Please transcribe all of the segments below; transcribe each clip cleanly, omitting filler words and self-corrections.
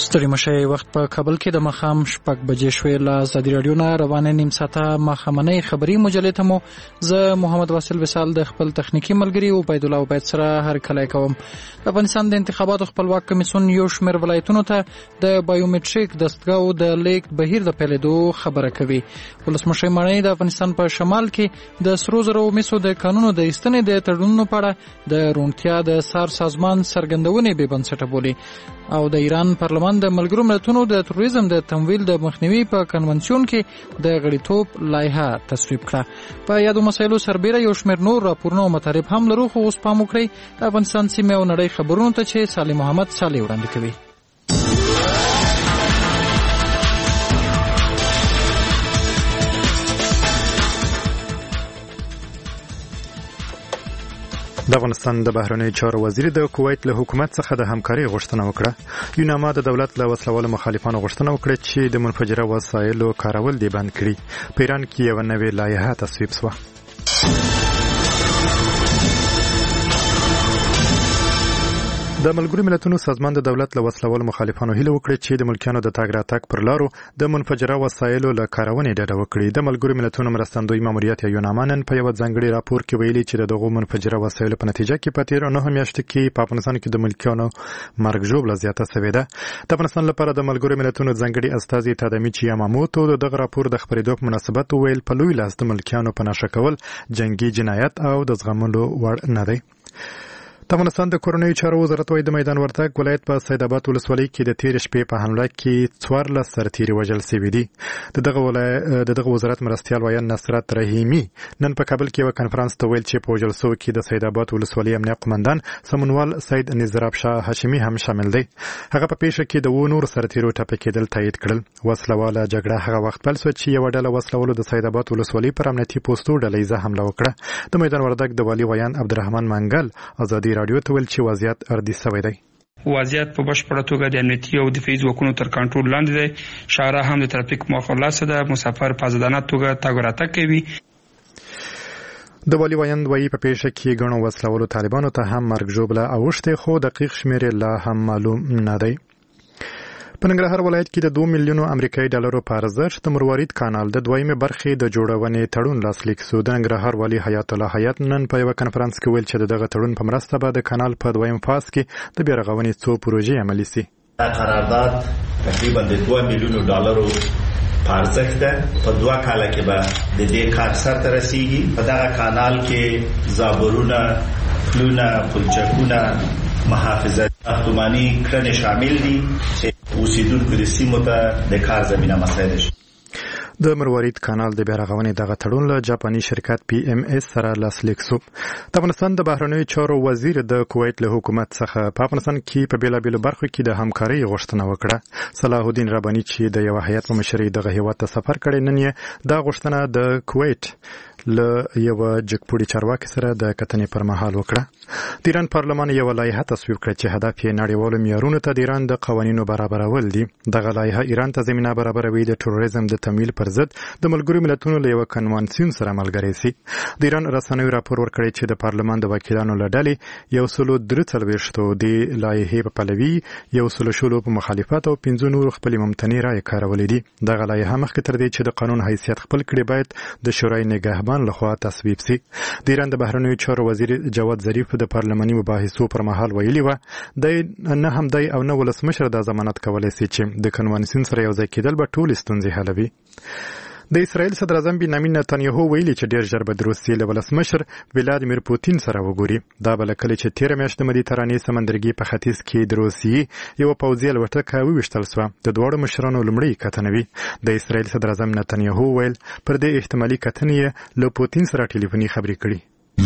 ستړي مشي وخت په کابل کې د مخام شپږ بجې شوې له ازادي راډیو نه روانه نیم ساعته ماښامنۍ خبري مجلې ته مو زه محمد واصل وصال د خپل تخنیکی ملګری عبید الله عبید سره هر کله کوم. د افغانستان د انتخاباتو خپلواک کمیسیون یو شمېر ولایتونو ته د بایومټریک دستګاو د لیک بهیر د پیلېدو خبره کوي. ولسمشر مانی د افغانستان په شمال کې د سرو زرو مسو د قانونو د ایستنې د تړونونو په اړه د روڼتیا د سار سازمان څرګندونې به بنسټه بولي او د ایران پارلمان د ملګرو ملتونو د تروریزم د تمویل د مخنیوي په کنونسیون کې د غړیتوب لایحه تصویب کړه. په یادو مسایلو سربېره یو شمېر نور راپورونه او مطالب هم لرو، خو اوس پام وکړئ د افغانستان سیمې او نړۍ خبرونو ته چې صالح محمد صالح وړاندې کوي. د افغانستان د بهرنیو چارو وزیر د کویت له حکومت څخه د همکارۍ غوښتنه وکړه. یوناما د دولت له وسلوالو مخالفانو غوښتنه وکړه چې د منفجره وسایلو کارول دې بند کړي. په ایران کې یو نوې لایحه تصویب شوه. د ملګرو ملتونو سازمان د دولت له وسلوالو مخالفانو هیله وکړه چې د ملکیانو د تاګ راتګ پر لارو د منفجره وسایلو له کارونې ډډه وکړي. د ملګرو ملتونو مرستندوی ماموریت یوناما نن په یو ځانګړي راپور کې ویلي چې دغه منفجره وسایلو په نتیجه کې په تیر 9 میاشتو کې په افغانستان کې د ملکیانو مرګ ژوبله زیاته شوې ده. د افغانستان لپاره د ملګرو ملتونو ځانګړي استازي تادمیچی یاماموتو دغه راپور د خبرېدو په مناسبت ویل په لوی لاس د ملکیانو په نشه کول جنگي جنایت او د زغملو وړ نه دی. د افغانستان د کورنیو چارو وزارت وايي د میدان وردګ ولایت په سید آباد ولسوالۍ کې د تیر شپې په حمله کې 14 سرتیري وژل شوي دي. دغه وزارت مرستیال وایي نصرت رحیمی نن په کابل کې یو کنفرانس ته ویل چې په وژل شوو کې د سید آباد ولسوالۍ امنیه قومندان سمونوال سید نظراب شاه هاشمي هم شامل دی. هغه په پیښه کې د نور سرتیرو ټپي کېدل تایید کړل. وسلواله جګړه هغه وخت پیل شوه چې یو ډله وسلوالو د سید آباد ولسوالۍ پر امنیتي پوسټو ډلهیزه حمله وکړه. د میدان وردګ د والي ویان عبدالرحمن منګل ازادي راډیو ته ویل چې وضعیت اردي شوی دی. وضعیت په بشپړه توګه د امنیتي او دفاعي ځواکونو تر کنټرول لاندې دی. شارع هم د ترافیک مخالفه ده. مسافر په ازادانه توګه تګ راتګ کوي. د والي ویان وایي په پیښه کې ګڼو وسلوالو طالبانو ته هم مرګ ژوبله اوښتې، خو دقیق شمېر لا هم معلوم نه دی. په ننګرهار ولایت کې د 2 میلیونو امریکایي ډالرو په ارزښت د مروارید کانال د دویمه برخې د جوړونې تړون لاسلیک شو. د ننګرهار والي حیات الله حیات نن په یو کنفرانس کې ویل چې دغه تړون په مرسته به د کانال په دویم فاز کې د بیا رغونې څو پروژې عملي شي. قرارداد تقریبا د 2 میلیونو ډالرو په ارزښت ده. په 2 کال کې به د دې کار سرته رسیږي. په دغه کانال کې زابرونه، پلونه، پلچکونه، محافظه ساختمانی کړنې شامل دي چې اوسیدونکو د سیمو ته د کار زمینه مساعده شي. د مروارید کانال د بیا رغونې دغه تړون له جاپاني شرکت PMS سره لاسلیک شو. د افغانستان د بهرنیو چارو وزیر د کویت له حکومت څخه په افغانستان کې په بیلابیلو برخو کې د همکارۍ غوښتنه وکړه. صلاح الدین رباني چې د یو هیئت په مشرۍ دغه هیواد ته سفر کړی، نن یې دا غوښتنه د کویت له یو جګپوړي چارواکي سره د کتنې پر مهال وکړه. د ایران پارلمان یو لایحه تصویب کړه چې هدف یې نړیوالو معیارونو ته د ایران د قوانینو برابرول دي. دغه لایحه ایران ته زمینه برابروي د تروریزم د تمویل پر ضد د ملګرو ملتونو له یو کنوانسیون سره ملګری شي. د ایران رسنیو راپور ورکړی چې د پارلمان د وکیلانو له ډلې 143 د لایحې په پلوي 116 په مخالفت او 15 نور خپل ممتنع رائے کارولې دي. دغه لایحه مخکې تر دې چې د قانون حیثیت خپل کړي باید د شورای نگهبان لخوا تصویب شي. د ایران د بهرنیو چارو وزیر جواد ظریف د پارلماني مباحثو پر مهال ویلي و نه هم دی او نه ولسمشر د ضمانت کولای شي چې د کنوانسیون سره یو ځای کېدل به ټول ستونزې حلوي. د اسرائیل صدر اعظم بنیامین نتانیاهو ویلي چې ډیر ژر به د روسیې له ولسمشر ولادیمیر پوتین سره وګوري. دا به کله چې 13 میاشتې د مدیترانې سمندرګي په ختیځ کې د روسیې یو پوځي الوتکه وویشتل شوه. د دواړو مشرانو لومړی کتنه وي. د اسرائیل صدر اعظم نتانیاهو ویل پر دې احتمالي کتنې له پوتین سره ټلیفوني خبرې کړي.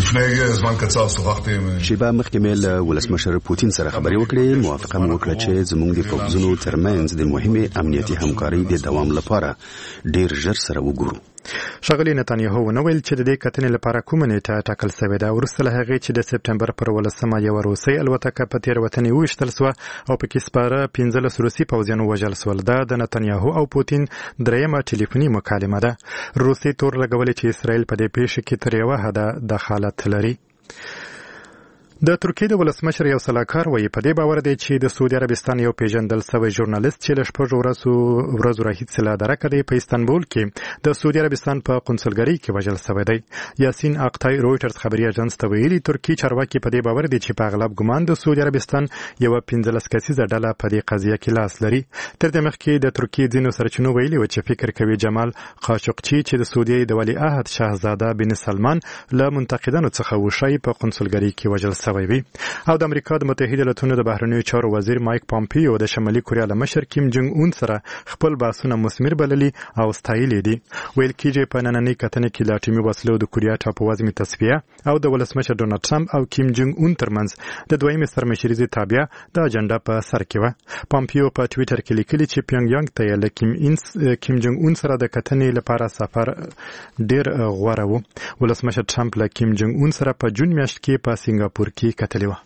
شیبه مخکې مې له ولسمشر پوتین سره خبرې وکړې. موافقه مو وکړه چې زموږ د پوځونو ترمنځ د مهمې امنیتي همکارۍ د دوام لپاره ډیر ژر سره وګورو. ښاغلي نتانیاهو ونه ویل چې د دې کتنې لپاره کومه نیټه ټاکل شوې ده. وروسته له هغې چې د سپټمبر پر 18 یوه روسۍ الوتکه په تېروتنې وویشتل شوه او پکې سپاره 15 روسي پوځیان ووژل شول. دا د نتانیاهو او پوتین درېیمه ټلیفوني مکالمه ده. روسیې تور لګولې چې اسرائیل په دې پیښه کې تر یوه حده دخالت لري. د ترکیې د ولسمشر یو سلاکار وایي په دې باور دی چې د سعودي عربستان یو پیژندل شوی ژورنالیست چې له 6 ورځو راهیسې له درکه دی په استانبول کې د سعودي عربستان په قونسلګرۍ کې وژل شوی دی. یاسین اقتای رويټرز خبري اژانس ته ویلي ترکیې چارواکي په دې باور دي چې په اغلب ګمان د سعودي عربستان یو 15 کسیزه ډله په دې قضیه کې لاس لري. تر دې مخکې د ترکیې ځینو سرچینو ویلي و چې فکر کوي جمال خاشقچي چې د سعودي د ولیعهد شاهزاده بن سلمان له منتقدانو څخه وشي په قونسلګرۍ کې وژل شوی وي. او د امریکا د متحده ایالاتونو د بهرنیو چارو وزیر مایک پامپیو د شمالي کوریا له مشر کیم جونګ اون سره خپل بحثونه مثمر بللي او ستایلي دي. ویل کېږي په نننۍ کتنه کې لا ټیمي وسلو د کوریا ټاپووزمې تصفیه او د ولسمشر ډونالډ ټرمپ او کیم جونګ اون ترمنځ د دویمې سرمشریزې تابع د اجنډا په سر کې و. پامپیو په ټویټر کې لیکلي چې پیونګ یانګ ته له کیم جونګ اون سره د کتنې لپاره سفر ډیر غوره و. ولسمشر ټرمپ له کیم جونګ اون سره په جون میاشت کې په سنگاپور کې کتلې و.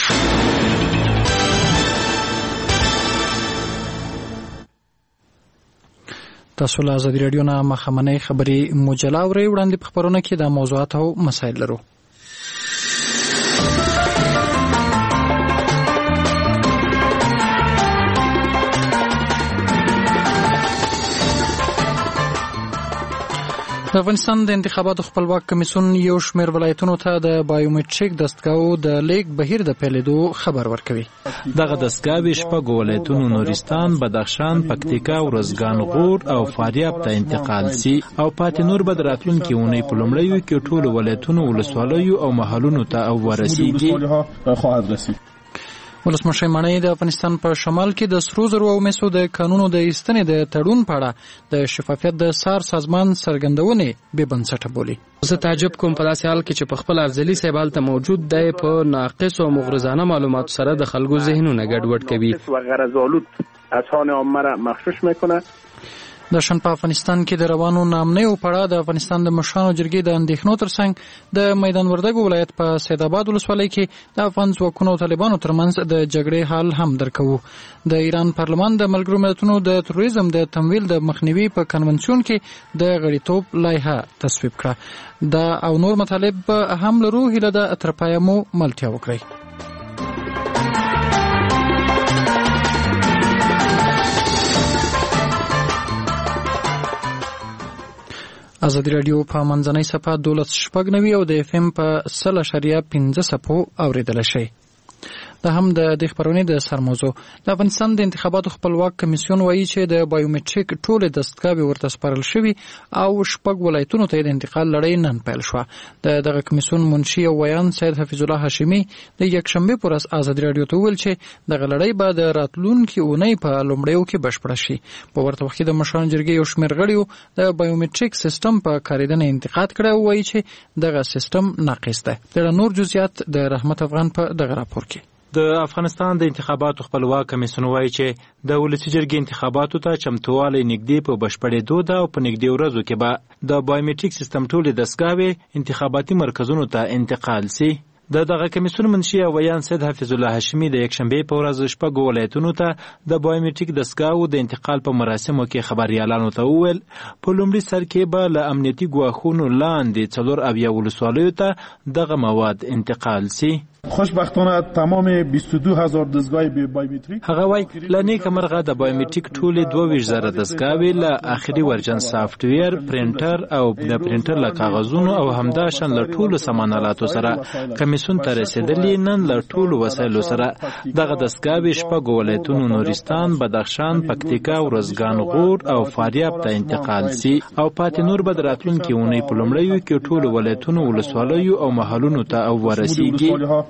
تاسو له ازادي راډیو نه مخامنۍ خبري مجله اورئ. وړاندې په خبرونه کې د موضوعات او مسایل لرو. د افغانستان د انتخاباتو خپلواک کمیسیون یو شمېر ولایتونو ته د بایومټریک دستګاو د لیک بهیر د پیلېدو خبر ورکوي. دغه دستګاوې شپږو ولایتونو نورستان، بدخشان، پکتیکا، ارزګان غور او فاریاب ته انتقال سي او پاتې نور به د راتلونکي اونۍ په لومړیو کې ټولو ولایتونو ولسوالیو او محلونو ته ورسیږي. ولسمشر ماڼۍ د افغانستان په شمال کې د سرو زرو او مسو د قانونو د ایستنې د تړون په اړه د شفافیت د سار سازمان څرګندونې بې بنسټه بولي. زه تعجب کوم په داسې حال کې چې په خپل ارزلي سیبال ته موجود دی په ناقص او مغرضانه معلوماتو سره د خلکو ذهنونه ګډوډ کوي و غرض‌آلود اذهان عامه را مغشوش میکنه. د شن په افغانستان کې د روانو نامنیو پړه د افغانستان د مشرانو جرګې د اندېښنو ترڅنګ د میدان وردګو ولایت په سید آباد ولسوالۍ کې د افغان ځواکونو او طالبانو ترمنځ د جګړې حال هم درکوو. د ایران پارلمان د ملګرو ملتونو د تروریزم د تمویل د مخنیوي په کنونسیون کې د غړیتوب لایحه تصویب کړه. دا او نور مطالب هم لرو. هیله ده تر پایه مو ملتیا وکړئ. ازادي راډیو په منځنۍ صفحه 12.9 او د اف ام په 100.15 اوریدل شي. دا هم د دې خبرونې د سرموضوع. د افغانستان د انتخاباتو خپلواک کمیسیون وایي چې د بایومټریک ټول دستګاوې ورته سپارل شوي او شپږ ولایتونو ته د انتقال لړۍ نن پیل شوه. دغه کمیسیون منشي او ویان سید حفیظ الله هاشمي د یکشنبه پر ورځ ازادي راډیو ته ویل چې دغه لړۍ به د راتلونکي اونۍ په لومړیو کې بشپړه شي. په ورته وخت کې د مشرانو جرګې یو شمېر غړیو د بایومټریک سیستم په کاریدنې انتقاد کړی او وایي چې دغه سیستم ناقص دی. د نور جزئیات د رحمت افغان په دغه راپور کې. د افغانستان د انتخاباتو خپلواک کمیسیون وایي چې د ولسي جرګې انتخاباتو ته چمتووالی نږدې په بشپړېدو ده او په نږدې ورځو کې به د بایومټریک سیستم ټولې دستګاوې انتخاباتي مرکزونو ته انتقال سي. دغه کمیسیون منشي او ویان سید حفیظ الله هاشمي د یکشنبه په ورځ شپږو ولایتونو ته د بایومټریک دستګاو د انتقال په مراسمو کې خبريالانو ته وویل په لومړي سر کې به له امنیتي ګواښونو لاندې 4 ولسوالیو ته دغه مواد انتقال سي. خوشبختانه تمام 22000 دستگاه بایومتریک هغه وای لنیک مرغه د بایومتریک ټولې 22000 دستګاوې له اخري ورجن سافټویر پرینټر او د پرینټر له کاغذونو او همداشان له ټولو سامانالاتو سره کمیسیون ته رسیدلې. نن له ټولو وسایلو سره دغه دستګاوې شپږ ولایتونو نورستان، بدخشان، پکتیکا، ارزګان غور او فاریاب ته انتقال سي او پاتې نور به راتلونکي اونۍ په لومړیو کې ټولو ولایتونو ولسوالیو او محلونو ته ورسیږي.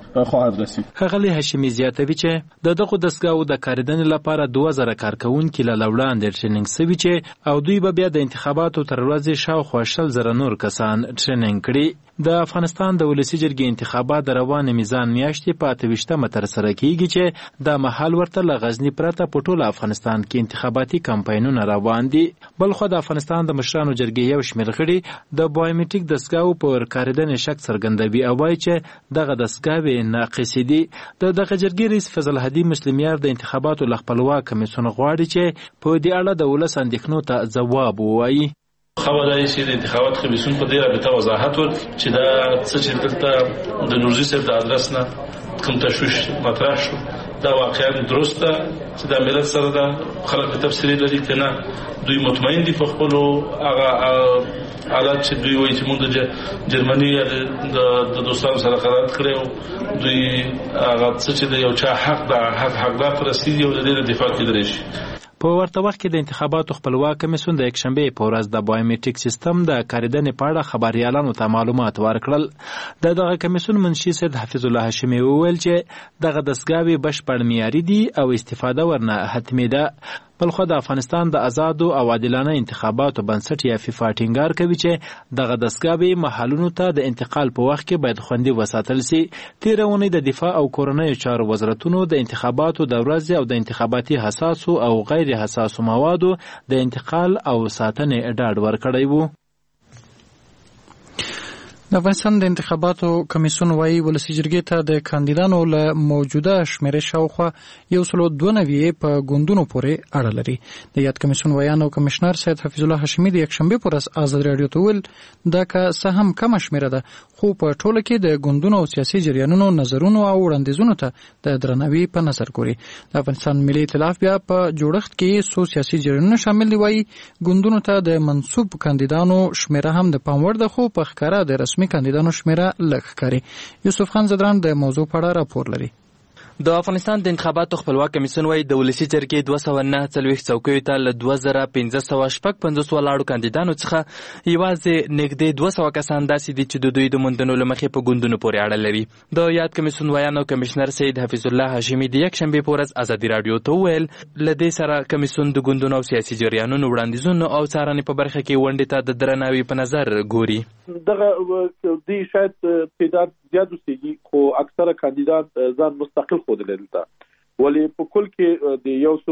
ښاغلی هاشمي زیاتوي چې دغه دستګاو د کاریدنې لپاره 2000 کارکونکي له وړاندې ټریننګ شوي چې او دوی به بیا د انتخاباتو تر ورځې شاوخوا 100,000 نور کسان ټریننګ کړي. د افغانستان د ولسي جرګې انتخابات د روان میزان میاشتې په 28 ترسره کیږي چې د محل ورته له غزنی پرته په ټول افغانستان کې انتخاباتي کمپاینونه روان دي. بلخو د افغانستان د مشرانو جرګې یو شمېر غړي د بایومټریک دستګاو پر کاریدنې شک څرګندوي او وایي چې دغه دستګاوې ناقصې دي. دغه جرګې رئیس فضل الهدي مسلمیار د انتخاباتو له خپلواک کمیسیون غواړي چې په دې اړه د ولس اندېښنو ته ځواب ووایي. خبرداري چې د انتخابات کمیسیون په دې رابطه وضاحت ور چې دا څه چې دلته د نورزي صاحب د ادرس نه کوم تشویش مطرح شو دا واقعا درسته چې د ملت سره د خلک تفسیر لري کنه دوی مطمئن دي په خپل هغه حالات چې دوی وایي چې موږ د جرمني د دوستانو سره قرار کړو دوی هغه څه چې د یو چا حقدار رسیدي او د دې دفاع کیدلی شي. په ورته وخت کې د انتخاباتو خپلواک کمیسیون د یکشنبه په ورځ د بایومټریک سیستم د کاریدنې په اړه خبريالانو ته معلومات ورکړل. دغه کمیسیون منشي سید حفیظ الله هاشمي وویل چې دغه دستګاوې بشپړ معیاري دي او استفاده ورنه حتمي ده. بلخو د افغانستان د آزادو او عادلانه انتخاباتو بنسټ یا فیفا ټینګار کوي چې دغه دستګاوې محلونو ته د انتقال په وخت کې باید خوندي وساتل شي. تېره اونۍ د دفاع او کورنیو چارو وزارتونو د انتخاباتو د ورځې او د انتخاباتي حساسو او غیر حساسو موادو د انتقال او ساتنې ډاډ ورکړی و. د افغانستان د انتخاباتو کمیسیون وايي ولسي جرګې ته د کاندیدانو له موجوده شمیرې شاوخوا 192 په ګوندونو پورې اړه لري. د یاد کمیسیون ویان او کمشنر سید حفیظ الله هاشمي د یکشنبه پر ورځ آزاد رادیو ته ویل دا که څه هم کم شمیره ده خو په ټوله کې د ګوندونو او سیاسي جریانونو نظرونو او وړاندیزونو ته د درناوي په نظر ګوري. د افغانستان ملي ائتلاف بیا په جوړښت کې څو سیاسي جریانونه شامل دي. وايي ګوندونو ته د منسوب کاندیدانو شمیره هم د پام وړ ده خو په ښکاره د رسمي کاندیدانو شمیره لږ ښکاري. یوسف خان زدران د موضوع په اړه راپور لري. د افغانستان د انتخاباتو خپلواک کمیسیون وايي د ولسي جرګې 249 څوکیو ته له 2555 ولاړو کاندیدانو څخه یوازې نږدې 200 کسان داسې دي چې د دوی د موندنو له مخې په ګوندونو پورې اړه لري. د یاد کمیسیون ویان او کمشنر سید حفیظ الله هاشمي د یکشنبه په ورځ آزادي رادیو ته ویل له دې سره کمیسیون د ګوندونو او سیاسي جریانونو وړاندیزونو او څارنې په برخه کې ونډې ته د درناوي په نظر ګوري. دغه دی شاید تعداد زیات وسیږي خو اکثره کاندیدان ځان مستقل خود لري ولی په کل کې د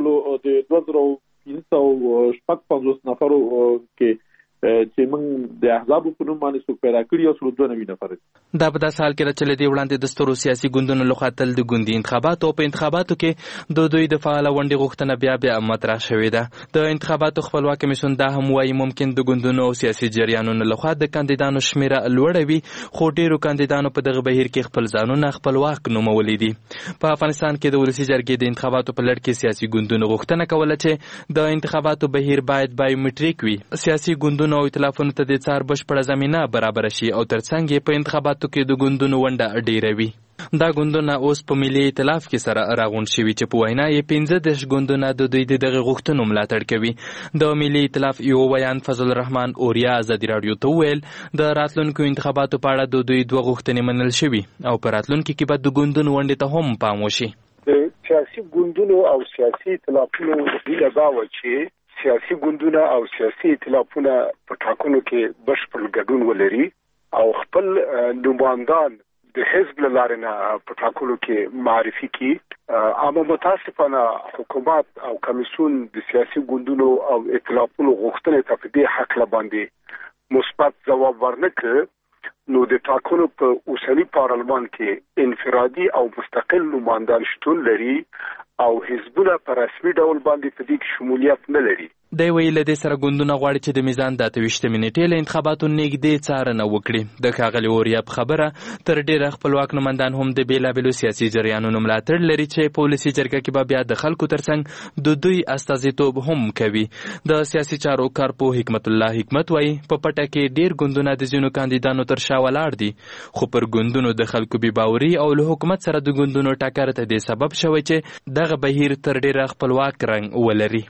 2550 نفرو کې چې موږ د احزاب په نوم باندې څوک پیدا کړی او 92 نفر دا په داسې حال کې چې لدی وړاندې د سترو سیاسي ګوندونو لخوا تل د ګوندي انتخاباتو او په انتخاباتو کې د دوی د فعال ونډې غوښتنه بیا مطرح شوې ده. د انتخاباتو خپلواک کمیسیون دا هم وايي ممکن د ګوندونو او سیاسي جریانونو لخوا د کاندیدانو شمیره لوړه وي خو ډیرو کاندیدانو په دغه بهیر کې خپل ځانونه خپلواک نومولي دي. په افغانستان کې د ولسي جرګې د انتخاباتو په لړ کې سیاسي ګوندونو غوښتنه کوله چې د انتخاباتو بهیر باید بایومټریک وي. سیاسي ګوندونو او ائتلافونو ته د څار بشپړه زمينه برابر شي او ترڅنګ په انتخاباتو کې د ګوندونو ونډه ډیره وي. دا ګوندونه اوس په ملي ائتلاف کې سره راغونډ شوي چې په وینا یې 15 ګوندونه د دوی دغه غوښتنو ملاتړ کوي. د ملي ائتلاف یو ویان فضل الرحمن اوریا آزادي رادیو ته ویل د راتلونکو انتخاباتو په اړه د دوی دوه غوښتنې منل شوي او په راتلونکي کې به د ګوندونو ونډې ته هم پام وشي. سیاسي ګوندونو او سیاسي ائتلافونو هیله دا و چې سیاسي ګوندونه او سیاسي ائتلافونه په ټاکنو کې بشپړ ګډون ولري او خپل نمائندان د حزب لاره نه په ټاکنو کې معرفي کړي. اما متاسفانه حکومت او کمیسیون د سیاسي ګوندونو او ائتلافونو غوښتنې ته په دې حق باندې مثبت ځواب ورنکړ نو د ټاکنو په اوسنی پارلمان کې انفرادي او مستقل نمائندان شتون لري او حزبونه په رسمي ډول باندې په دې کې شمولیت نه لري. د ویل د سره ګوندونه غواړي چې د میزان د 28 منټې له انتخاباتو نږدې څارنه وکړي. د کاغلی اوریا په خبره تر ډیره خپلواک نمائندان هم د بیلابلو سیاسي جریانونو ملاتړ لري چې پولیسي جرګه کې به بیا د خلکو ترڅنګ د دوی استازیتوب هم کوي. د سیاسي چارو کارپو حکمت الله حکمت وایي په پټه کې ډیر ګوندونه د ځینو کاندیدانو تر شا ولاړ دي خو پر ګوندونو د خلکو بې باوري او له حکومت سره د ګوندونو ټکر ته د سبب شوی چې دغه بهیر تر ډیره خپلواک رنګ ولري.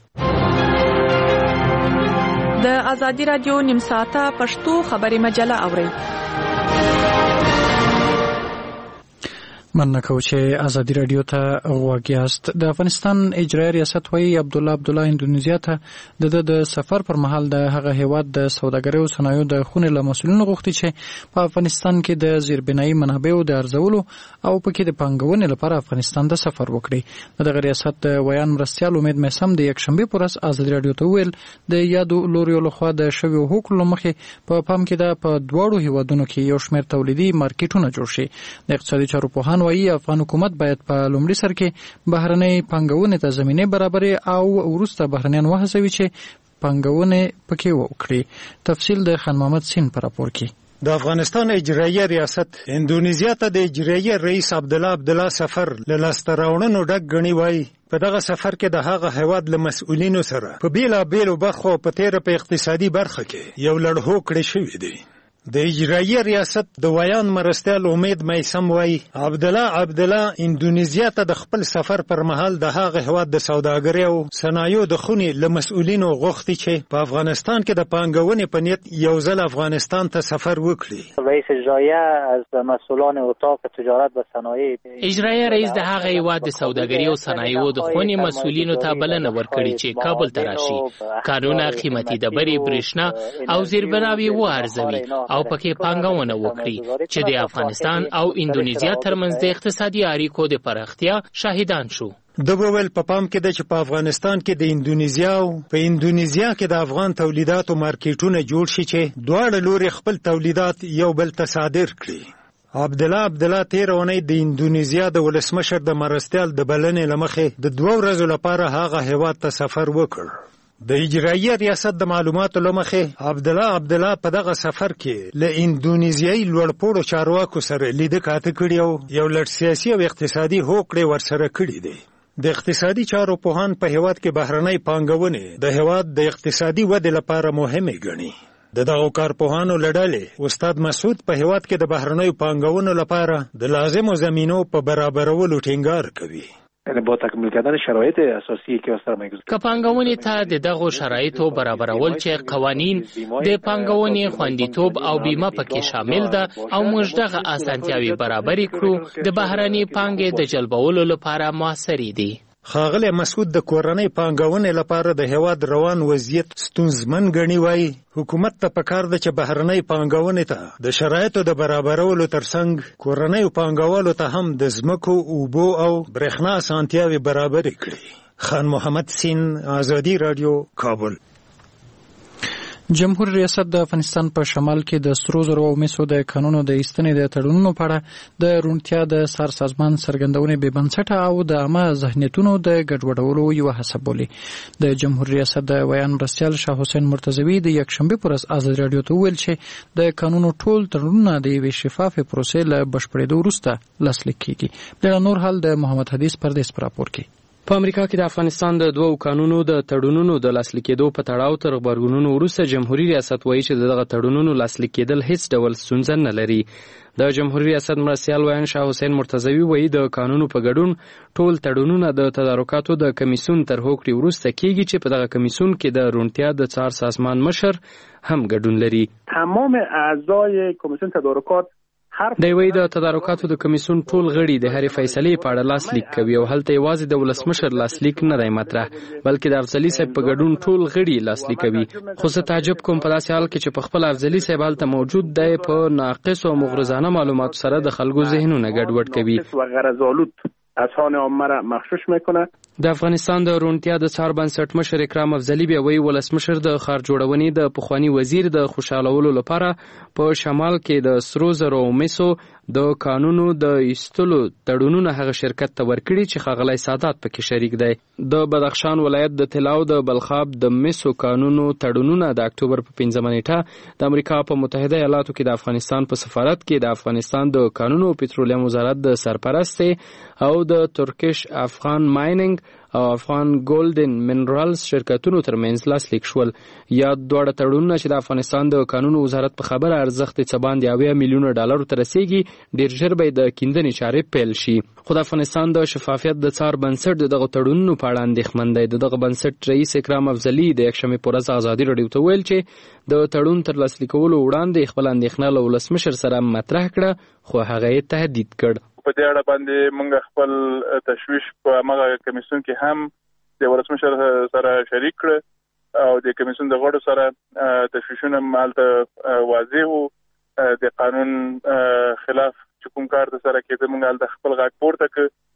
د آزادي رادیو نیم ساعته پښتو خبري مجله اورئ. مننه کوم چې آزادي رادیو ته غوږ یاست. د افغانستان اجرایي ریاست وايي عبدالله اندونیزیا ته د سفر پر مهال د هغه هیواد د سوداګرۍ او صنایعو د خونې له مسؤلینو غوښتي چې په افغانستان کې د زیربنایي منابعو د ارزولو او پکې د پانګونې لپاره افغانستان د سفر وکړي. دغه ریاست د ویان مرستیال امید میسم د یکشنبه پر ورځ آزادي رادیو ته ویل د یادو لوریو لخوا د شویو حقوقو مخې په پام کې د په دواړو هیوادونو کې یو شمېر تولیدي مارکیټونه جوړ شي. د اقتصادي چارو پوهان وايي افغان حکومت باید په لومړي سر کې بهرنۍ پانګونې ته زمینه برابرې او وروسته بهرنیان وهڅوي چې پانګونې پکې وکړي. تفصیل د خان محمد سین پر راپور کې. د افغانستان اجرایه ریاست اندونیزیا ته د اجرایه رئیس عبدالله سفر له لاسته راوړنو ډک ګڼي وایي په دغه سفر کې د هغه هیواد له مسؤلینو سره په بیلابیلو برخو په تیره په اقتصادي برخه کې یو لړ هوکړې شوې دي. د اجرایه ریاست د ویان مرستیال امید میسم وایي عبدالله اندونیزیا ته د خپل سفر پر مهال د هغه هیواد د سوداګرۍ او صنایعو د خونې له مسؤلینو غوښتي چې په افغانستان کې د پانګونې په نیت یو ځل افغانستان ته سفر وکړي. رئیس اجرایه از مسئولان اتاق تجارت و صنایع اجرایه رئیس د هغه هیواد د سوداګرۍ او صنایعو د خونې مسؤلینو ته بلنه ورکړي چې کابل ته راشي، کانونه، قیمتي ډبرې، برېښنا او زیربناوي وارزوي او پکې پانګونه وکړي چې د افغانستان او اندونیزیا ترمنځ د اقتصادي اړیکو د پراختیا شاهدان شو. د وویل په پام کې ده چې په افغانستان کې د اندونیزیا او په اندونیزیا کې د افغان تولیداتو مارکیټونه جوړ شي چې دواړه لوري خپل تولیدات یو بل ته صادر کړي. عبدالله تیر اونۍ د اندونیزیا د ولسمشر د مرستیال د بلنې لمخې د 2 ورځو لپاره هغه هیواد ته سفر وکړ. د اجرایه ریاست د معلوماتو لمخې عبدالله په دغه سفر کې له اندونیزیایي لوړپوړو چارواکو سره لیده کاته کړي او یو لړ سیاسي او اقتصادي هوکړې ورسره کړي دي. د اقتصادي چارو پوهان په هیواد کې بهرنۍ پانګونې د هیواد د اقتصادي ودې لپاره مهمه ګڼي. د دغو کارپوهانو له ډلې استاد مسعود په هیواد کې د بهرنیو پانګونو لپاره د لازمو زمینو په برابرولو ټینګار کوي. با تکمیل کردن شرایط اساسی که واسه سرمایه‌گذاری که پانګونې ته د دغو شرایطو برابرول چې قوانین د پانګونې خوندیتوب او بیمه پکې شامل ده او موږ دغه اسانتیاوي برابرې کړو د بهرنۍ پانګې د جلبولو لپاره موثرې دي. ښاغلی مسعود د کورنۍ پانګونې لپاره د هیواد روان وضعیت ستونزمن ګڼي وایي حکومت ته پکار ده چې بهرنۍ پانګونې ته د شرایطو د برابرولو ترڅنګ کورنیو پانګوالو ته هم د ځمکو، اوبو او برېښنا اسانتیاوې برابرې کړي. خان محمد سین، ازادي رادیو، کابل. جمهور ریاست د افغانستان په شمال کې د سرو زرو او مسو د قانونو د ایستنې د تړونونو په اړه د روڼتیا د سر سازمان څرګندونې بې بنسټه او د عامه ذهنیتونو د ګډوډولو یو هڅه بولي. د جمهور ریاست د ویان مرستیال شاه حسین مرتضوی د یکشنبه پر ورځ ازادي رادیو ته وویل چې د قانونو ټول تړونونه د یوې شفافې پروسې له بشپړېدو وروسته لاسلیک کیږي. بل نور حال د محمد حدیث پردیس پر راپور کې. په امریکا کې د افغانستان د 2 قانونو د تړونونو د لاسلیک کېدو په تړاو تر غبرګونونو وروسته جمهوریت ریاست وایي چې دغه تړونونو لاسلیک کېدل هیڅ ډول ستونزه نه لري. د جمهوریت ریاست مرستیال ویان شاه حسین مرتضوی وایي د قانونو په ګډون ټول تړونونه د تدارکاتو د کمیسیون تر هوکړې وروسته کېږي چې په دغه کمیسیون کې د روڼتیا د څار سازمان مشر هم ګډون لري. تمام اعضای کمیسیون تدارکات د وی د تدارکاتو د کمیسیون ټول غړي د هرې فیصلې په اړه لاسلیک کوي او هلته یوازې د ولسمشر لاسلیک نه دی مطرح بلکې د افضلي صاحب په ګډون ټول غړي لاسلیک کوي. خو زه تعجب کوم په داسې حال کې چې په خپل افضلي صاحب هلته موجود دی په ناقص او مغرضانه معلوماتو سره د خلکو ذهنونه ګډوډ کوي و غرض‌آلود اذهان عامه را مغشوش میکنه. د افغانستان د روڼتیا د څار بنسټ مشر اکرام افضلي بیا وایي ولسمشر د ښار جوړونې د پخوانی وزیر د خوشحالولو لپاره په شمال کې د سرو زرو او مسو د قانونو د ایستلو تړونونه هغه شرکت ته ورکړي چې ښاغلی سادات پکې شریک دی. د بدخشان ولایت د طلاو د بلخاب د مسو قانونو تړونونه د اکتوبر په 15 نیټه د امریکا په متحده ایالاتو کې د افغانستان په سفارت کې د افغانستان د قانونو او پټرولیم وزارت د سرپرست او د ترکیش افغان مایننګ او افغان ګولډن منرالز شرکتونو ترمنځ لاسلیک شول. یا دواړه تړونونه چې د افغانستان د قانونو وزارت په خبره ارزښت څه باندې 80 میلیونه ډالرو ته رسیږي ډیر ژر به د کیندنې چارې پیل شي. خو د افغانستان د شفافیت د څار بنسټ دغه تړونونو په اړه اندېښمن دی. دغه بنسټ رئیس اکرام افضلي د یکشنبې په ورځ ازادي راډیو ته ویل چې د تړون تر لاسلیکولو وړاندې خپل اندېښنه له ولسمشر سره مطرح کړه خو هغه یې تهدید کړ. په دې اړه باندې موږ خپل تشویش په هغه کمیسیون کې هم د ولسمشر سره شریک کړ او د کمیسیون د غړو سره تشویشونه مالته واضح وو. د قانون خلاف چې کوم کار سره کېده موږ د خپل غږ پورته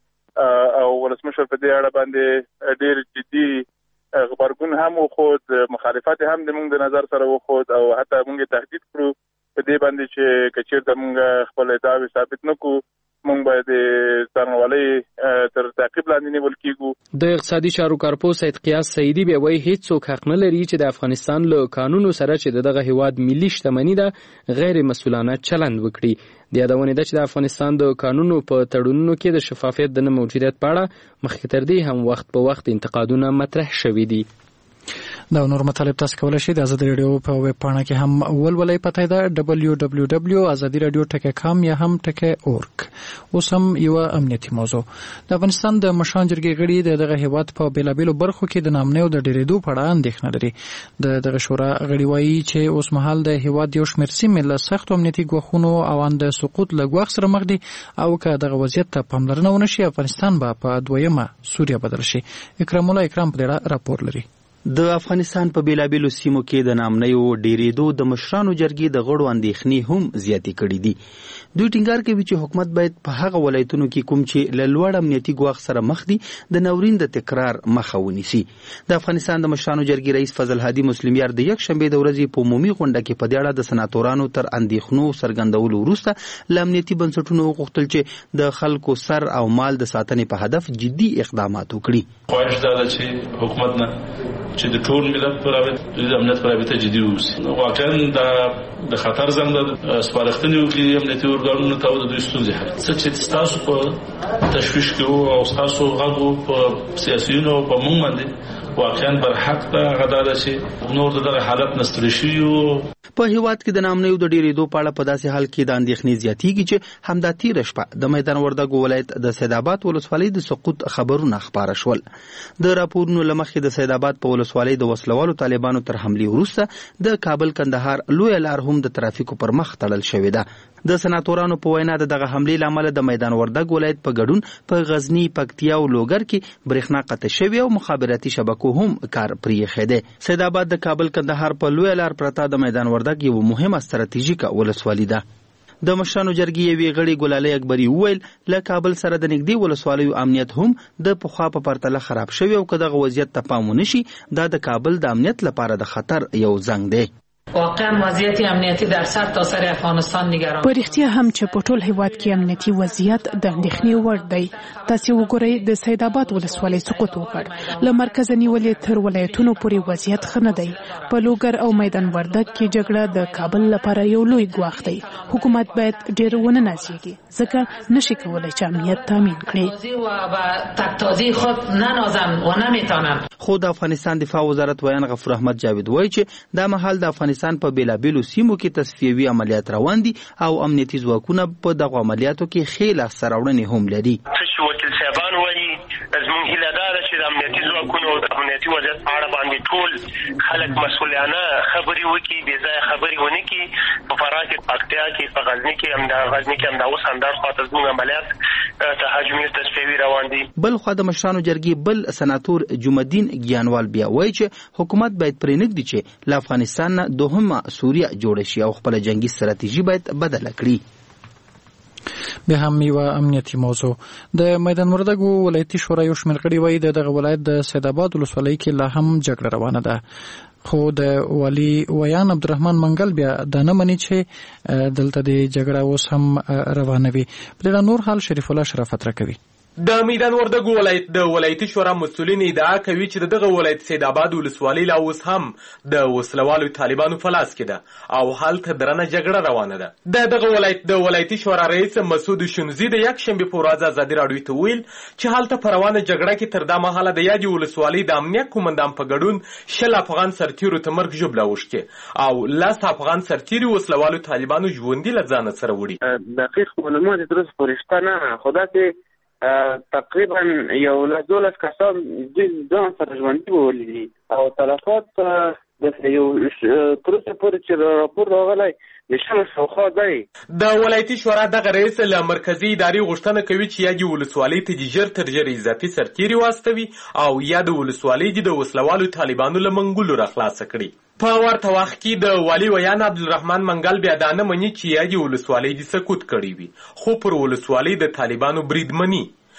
کړ او ولسمشر په دې اړه باندې ډېر جدي غبرګون هم وخود، مخالفت هم د موږ د نظر سره وخود او حتی موږ تهدید کړو په دې باندې چې کچیر د موږ خپل ادعاوې ثابت نکړو موږ باید د څارنوالۍ تر تعقیب لاندې نیول کیږو. د اقتصادي چارو کارپوه سید قیاس سعیدي بیا وایي هیڅوک حق نه لري چې د افغانستان له قانونو سره چې دغه هیواد ملي شتمني ده غیر مسؤلانه چلند وکړي. د یادونې ده چې د افغانستان د قانونو په تړونونو کې د شفافیت د نه موجودیت په اړه مخکې تر دې هم وخت په وخت انتقادونه مطرح شوي دي. دا نور مطالب تاسو کولای شئ د ازادي رادیو په ویب پاڼه کې هم ولولئ. پته ده www.azadiradio.com یا هم .org. اوس هم یو امنیتي موضوع. د افغانستان د مشران جرګې غړي دغه هیواد په بیلابیلو برخو کې د نامنیو د ډیریدو په اړه اندېښنه لري. دغه شورا غړي وایي چې اوس مهال د هیواد یو شمېر سیمې له سختو امنیتي ګواښونو او د سقوط له ګواښ سره مخ دي او که دغه وضعیت ته پاملرنه ونه شي افغانستان به په دویمه سوریه بدل شي. اکرام الله اکرام په دې راپور لري. د افغانستان په بیلابیلو سیمو کې د نامنیو ډیریدو د مشرانو جرګې د غړو اندېښنې هم زیاتې کړې دي. دوی ټینګار کوي چې حکومت باید په هغه ولایتونو کې کوم چې له لوړ امنیتي ګواښ سره مخ دي د ناورین د تکرار مخه ونیسي. د افغانستان د مشرانو جرګې رئیس فضل هادي مسلمیار د یکشنبې د ورځې په عمومي غونډه کې په دې اړه د سناتورانو تر اندېښنو څرګندولو وروسته له امنیتي بنسټونو وغوښتل چې د خلکو سر او مال د ساتنې په هدف جدي اقدامات وکړي. خواهش دا ده چې حکومت نه چې د ټول ملت پر د امنیت پر رابطه جدي اوسي. واقعا د خطر زنګ د سپارښتنې وکړي امنیتي ارګانونو ته د دوی ستونزې حل څه چې تاسو په تشویش کې او تاسو غږ په سیاسيونو په موږ باندې واقعا برحق ده غدا چې نور دغه حالت نستړي شي. په هیواد کې د نامنیو د ډیریدو په اړه په داسې حال کې د اندېښنې زیاتېږي چې همدا تېره شپه د میدان وردګو ولایت د سیدآباد ولسوالۍ د سقوط خبرونه خپاره شول. د راپورونو له مخې د سیدآباد په ولسوالۍ د وسلوالو طالبانو تر حملې وروسته د کابل کندهار لویه لار هم د ترافیکو پر مخ تړل شوې ده. د سناتورانو په وینا دغه حملې له امله د میدان وردګ ولایت په ګډون په غزنی، پکتیا او لوګر کې برېښنا قطع شوې او مخابراتي شبکو هم کار پرېښی دی. سیدآباد د کابل کندهار په لویه لار پرته د میدان وردګ یو مهمه ستراتیژیکه ولسوالي ده. د مشرانو جرګې یوې غړي ګلالۍ اکبري وویل له کابل سره د نږدې ولسوالیو امنیت هم د پخوا په پرتله خراب شوی او که دغه وضعیت ته پام ونه شي دا د کابل د امنیت لپاره د خطر یو زنګ دی. واقعا وضعیت امنیتی در سرتاسر افغانستان نگران. په رښتیا هم چې په ټول هیواد کې امنیتي وضعیت د اندېښنې وړ دی. تاسو وګورئ د سیدآباد ولسوالۍ سقوط وکړ. له مرکز نیولې تر ولایتونو پورې وضعیت ښه نه دی. په لوګر او میدان وردګ کې جګړه د کابل لپاره یو لوی ګواښ دی. حکومت باید ډېر ونه نازېږي ځکه نشي کولای چې امنیت تامین کړي. خو د افغانستان دفاع وزارت ویان غفور احمد جاوید وایي چې دا مهال د افغانستان په بیلابیلو سیمو کې تصفیوي عملیات روان دي او امنیتي ځواکونه په دغه عملیاتو کې ښې لاسته راوړنې هم لري. وکیل صاحبان وایي زموږ هیله دا ده چې د امنیتي ځواکونو او د امنیتي وضعیت په اړه باندې ټول خلک مسؤلانه خبرې وکړي، بې ځایه خبرې ونه کړي. په فراه کې، پکتیا کې، په غزني کې همدا اوس همدار خواته زموږ عملیات تهاجمي تصفیوي روان دي. بل خوا د مشرانو جرګې بل سناتور جمعالدین ګیانوال بیا وایي چې حکومت باید پرېنږدي چې له افغانستان نه دوهمه سوریه جوړه شي او خپله جنګي ستراتیژي باید بدله کړي. بیا هم یو امنیتي موضوع. د میدان وردګو ولایتي شورا یو شمېر غړي وایي دغه ولایت د سیدآباد ولسوالۍ کې لا هم جګړه روانه ده. خو د والي ویان عبدالرحمن منګل بیا دا نه مني چې دلته د جګړه اوس هم روانه وي. په دې نور حال شریف الله شرافت راکوي. د میدان وردګو ولایت د ولایتي شورا مسؤلین ادعا کوي چې دغه ولایت سیدآباد ولسوالۍ لا اوس هم د وسلوالو طالبانو په لاس کې ده او هلته درنه جګړه روانه ده. دغه ولایت د ولایتي شورا رئیس مسعود شنوزي د یکشنبې په ورځ ازادي راډیو ته ویل چې هلته په روانه جګړه کې تر دا مهاله د یادې ولسوالۍ د امنیت قومندان په ګډون 10 افغان سرتیرو ته مرګ ژوبله اوښتې او 10 افغان سرتیري وسلوالو طالبانو ژوندي له ځانه سره وړي. دقیق معلومات درست پرشته نه خدا چې تقریبا یو لس کسان ځان سره ژوندي ولیدي او تلفات د یو تر اوسه پورې چې راپور راغلی د 10 شاوخوا دی. د ولایتي شورا دغه رئیس له مرکزي ادارې غوښتنه کوي چې یادې ولسوالۍ ته ژر تر ژره اضافي سرتیري واستوي او یا د ولسوالۍ د وسلوالو طالبانو له منګولو راخلاصه کړي. په ورته وخت کې د والي ویان عبدالرحمن منګل بیا دا نه مني چې یادې ولسوالۍ دې سقوط کړې وي، خو پر ولسوالۍ د طالبانو برید مني.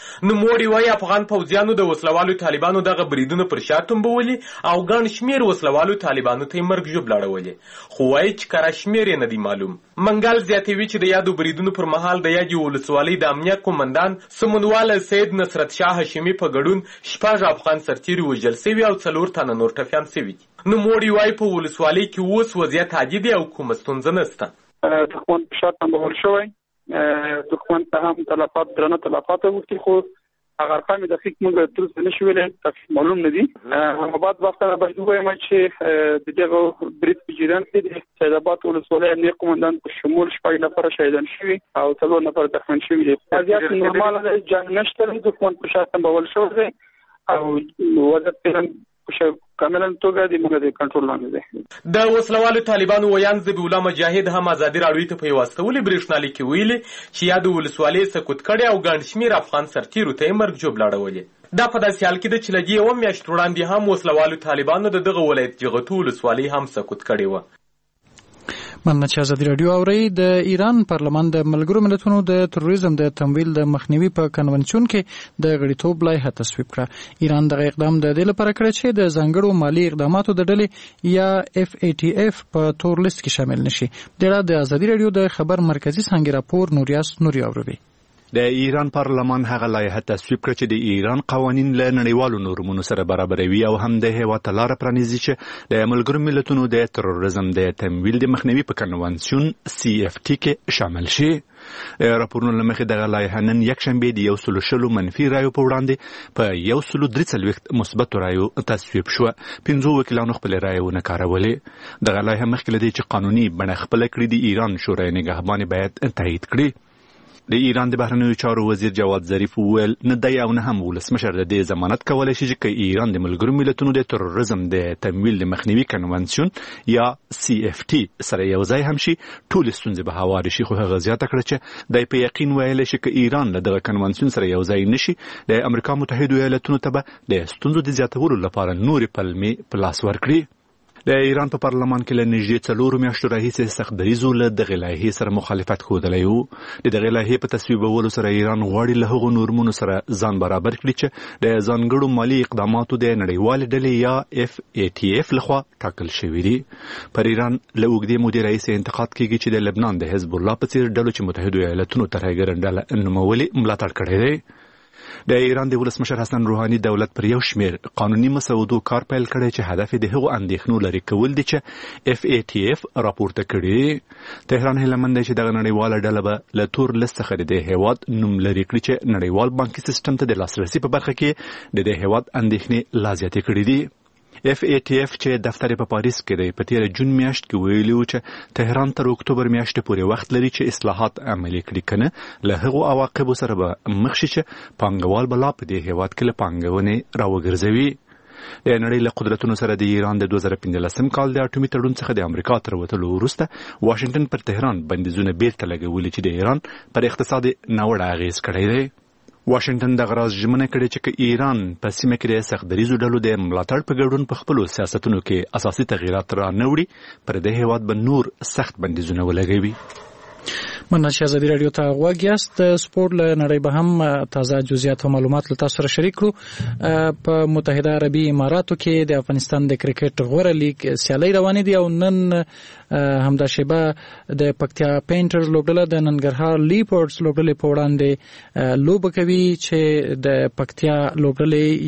نوموړي وایي افغان پوځیانو د وسلوالو طالبانو دغه بریدونه پر شا تنبولي او ګڼ شمېر وسلوالو طالبانو ته یې مرګ ژوبله اړولې، خو وایي چې کره شمېر یې نه دی معلوم. منګل زیاتوي چې د یادو بریدونو پر مهال د یادې ولسوالۍ د امنیت قومندان سمونواله سید نصرت شاه هاشمي په ګډون 6 افغان سرتیري وژل سوي او 4 تنه نور ټپیان سوي دي. نوموړي وایي په ولسوالۍ کې اوس وضعیت عادي دی او کومه ستونزه نشته. دښمن په شا تنبول شوی، دښمن ته هم درنه تلفات اوښتي، خو هغه ارقام دقیق موږ تر اوسه نشو ویلی، معلوم نه دي. بعد وخت باید ووایم چې د دغه برید په جریان کې د سیدآباد ولسوالۍ امنیت قومندان په شمول 6 نفر شهیدان شوي او 4 نفر دفن شوي دي. وضعیت نورمال دی، جنګ نشته، دښمن په شا تنبول شوی دی او وضعیت کاملا توګه د موږ د کنټرول لاندې دی. د وسلوالو طالبانو ویان ذبیح الله مجاهد هم ازادي راډیو ته په یوه استولې برېښنالیک کې ویلي چې یا د ولسوالۍ سقوط کړی او ګڼ شمېر افغان سرتیرو ته یې مرګ ژوبله اړولې. دا په داسې حال کې ده چې له دې 1 میاشت وړاندې هم وسلوالو طالبانو د دغه ولایت جغتو ولسوالۍ هم سقوط کړې وه. مننه چې ازادي راډیو اورئ. د ایران پارلمان د ملګرو ملتونو د تروریزم د تمویل د مخنیوي په کنونشن کې د غړیتوب لایحه تصویب کړه. ایران دغه اقدام د دې لپاره کړی چې د ځانګړو مالي اقداماتو د ډلې یا FATF په تور لیست کې شامل نشي. د ازادي راډیو د خبر مرکزی څانګې راپور نوریاس نوري اوروي. د ایران پارلمان هغه لایحه تصویب کړه چې د ایران قوانین له نړیوالو نورمونو سره برابروي او هم د هیواد لاره پرانیزي چې د ملګرو ملتونو د تروریزم د تمویل د مخنیوي په کنونشن CFT کې شامل شي. راپورونه له مخې دغه لایحه نن یکشنبه د 120 منفي رایو په وړاندې په 143 مثبت رایو تصویب شو. 15 وکیلانو خپل رایونه کارولې. دغه لایحه مخکې لدی چې قانوني بڼه خپل کړی د ایران شورای نگهبان باید تایید کړي. د ایران د بهرنیو چارو وزیر جواد ظریف وویل نه دی او نه هم ولسمشر د دې ضمانت کولی شي چې ایران د ملګرو ملتونو د تروریزم د تمویل د مخنیوي کنونشن یا CFT سره یو ځای هم شي ټول ستونزې به هواري شي. خو هغه زیاته کړه چې دی په یقین ویلی شي چې ایران له دغه کنونشن سره یو ځای نشي د امریکا متحدو ایالتونو ته به د ستونزو د زیاتولو لپاره نورې پلمې په لاس ورکړي. د ایران په پارلمان کې له نږدې 4 میاشتو راهیسې سخت دریځو له دغې لایحې سره مخالفت ښودلی و. د دغې لایحې په تصویبولو سره ایران غواړي له هغو نورمونو سره ځان برابر کړي چې د ځانګړو مالي اقداماتو د نړیوالې ډلې یا FATF لخوا ټاکل شوي دي. پر ایران له اوږدې مودې راهیسې انتقاد کیږي چې د لبنان د حزب الله په څېر ډلو چې متحدو ایالتونو ترهګره ډله نومولې ملاتړ کړی دی. د ایران د ولسمشر حسن روحاني دولت پر یو شمیر قانوني مسودو کار پیل کړی چې هدف د هغو اندېښنو لرې کول دي چې FATF راپورته کړي. تهران هیله مند دی چې دغه نړیواله ډله به له تور لیست څخه د هیواد نوم لرې کړي چې نړیوال بانکي سیستم ته د لاسرسي په برخه کې د هیواد اندېښنې لا زیاتې کړي دي. FATF چې دفتر په پاریس کې دی په تیر جون میاشت کې ویلي و چې تهران تر اکتوبر میاشتې پورې وخت لري چې اصلاحات عملي کړي، کنه له هغو عواقبو سره به مخ شي چې پانګوال به لا په دې هیواد کې له پانګونې راوګرځوي. د نړۍ له قدرتونو سره د ایران د 2015 کال د اټومي تړون څخه د امریکا تر وتلو وروسته واشنګټن پر تهران بندیزونه بیرته لګولي چې د ایران پر اقتصاد ناوړه اغیز کړی دی. واشنګټن د غراز ژمنه کړې چې ایران په سیمه کې د سخت دریځو ډلو د ملاتړ په ګډون په خپلو سیاستونو کې اساسي تغییرات را نه وړي پر د هیواد به نور سخت بندیزونه ولګوي. مننه چې ازادي راډیو ته غوږ یاست. د سپورت له نړۍ به هم تازه جزئیات او معلومات له تاسو سره شریک کړو. په متحده عربي اماراتو کې د افغانستان د کرکټ غوره لیگ سیالۍ روانې دي او نن همدا شیبه د پکتیا پینټرز لوبډله د ننګرهار لیپرډز لوبډلې په وړاندې لوبه کوي چې د پکتیا لوبډلې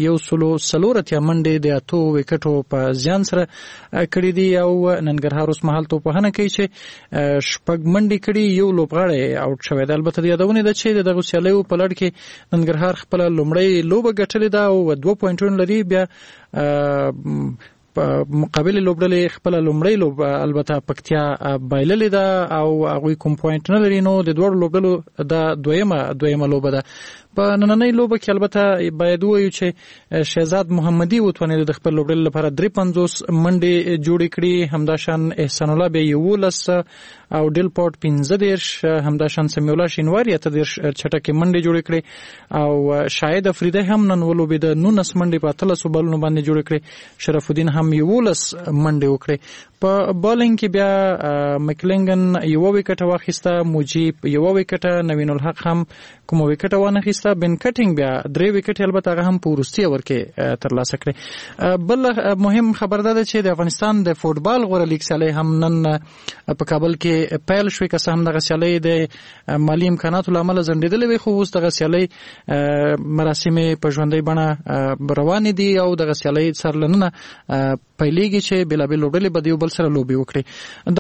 104 منډې د 8 وکټو په زیان سره کړې دي او ننګرهار اوس مهال توپخانه کوي چې شپږ منډې کړي یو لوبغاړی اوټ شوی دی. البته د یادونه ده چې دغه سیالیو په لړ کې ننګرهار خپل لومړی لوبه ګټلې ده او 2 پوینټونه لري. بیا مقابل لوبډلې خپل لومړی لوب البته پکتیا بایللې ده او هغوی کوم پوینټ نه لري، نو د دوړو لوبډلو د دویمه لوبه ده. په نننۍ لوبه کې البته باید ووایو چې شهزاد محمدي وتوانید د خپل لوبډلې لپاره 53 منډې جوړې کړي، همداشان احسان الله بیا 11 او ډیل پورټ 15، همداشان سمیع الله شینواری 13 چټکې منډې جوړې کړي او شاهد افریدی هم نن ولوبېده 19 منډې په 13 بالونو باندې جوړې کړي. شرف الدین هم 11 منډې وکړي. په بالینګ کې بیا مکلنګن یو وکټ واخیسته، مجیب یو وکټ، نوین الحق هم کوم وکټ وانه خسته بن کټینګ بیا 3 وکټ البته هغه هم په وروستي اور کې ترلاسه کړي. بل مهم خبر ده چې د افغانستان د فوټبال غوړه لیګ سیالي هم نن په کابل کې پیل شوې، که څه هم دغه سیالي د مالی امکاناتو لامل ځنډېدلې وي، خو اوس دغه سیالي مراسم په ژوندۍ بڼه روان دي او دغه سیالي سرلننه پیلېږي چې بېلابېل لوبډلې به د یو بل سره لوبې وکړي.